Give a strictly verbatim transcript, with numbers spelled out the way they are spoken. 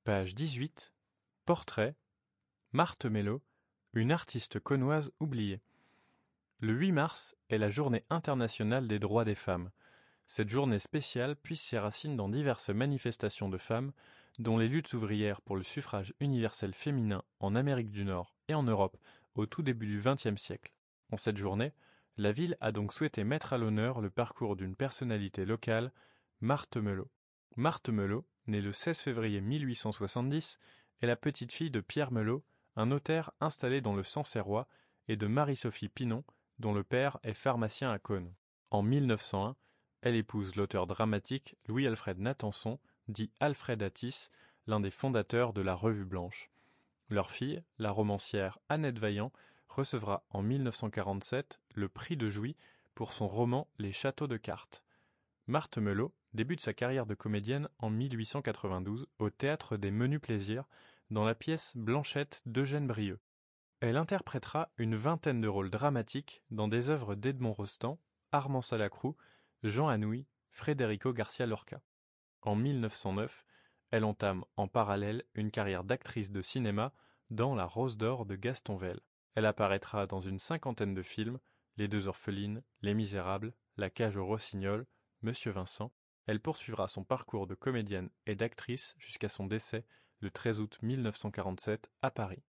Page dix-huit. Portrait. Marthe Mello, une artiste caunoise oubliée. Le huit mars est la Journée internationale des droits des femmes. Cette journée spéciale puise ses racines dans diverses manifestations de femmes, dont les luttes ouvrières pour le suffrage universel féminin en Amérique du Nord et en Europe au tout début du vingtième siècle. En cette journée, la ville a donc souhaité mettre à l'honneur le parcours d'une personnalité locale, Marthe Mello. Marthe Mello, née le seize février mille huit cent soixante-dix, est la petite-fille de Pierre Mello, un notaire installé dans le Sancerrois, et de Marie-Sophie Pinon, dont le père est pharmacien à Cosne. En mille neuf cent un, elle épouse l'auteur dramatique Louis-Alfred Natanson, dit Alfred Atis, l'un des fondateurs de la Revue Blanche. Leur fille, la romancière Annette Vaillant, recevra en mille neuf cent quarante-sept le prix de Jouy pour son roman Les Châteaux de cartes. Marthe Mello débute sa carrière de comédienne en mille huit cent quatre-vingt-douze au Théâtre des Menus Plaisirs dans la pièce Blanchette d'Eugène Brieux. Elle interprétera une vingtaine de rôles dramatiques dans des œuvres d'Edmond Rostand, Armand Salacrou, Jean Anouilh, Federico Garcia Lorca. En mille neuf cent neuf, elle entame en parallèle une carrière d'actrice de cinéma dans La Rose d'Or de Gaston Velle. Elle apparaîtra dans une cinquantaine de films, Les Deux Orphelines, Les Misérables, La Cage aux Rossignols, Monsieur Vincent. Elle poursuivra son parcours de comédienne et d'actrice jusqu'à son décès le treize août mille neuf cent quarante-sept à Paris.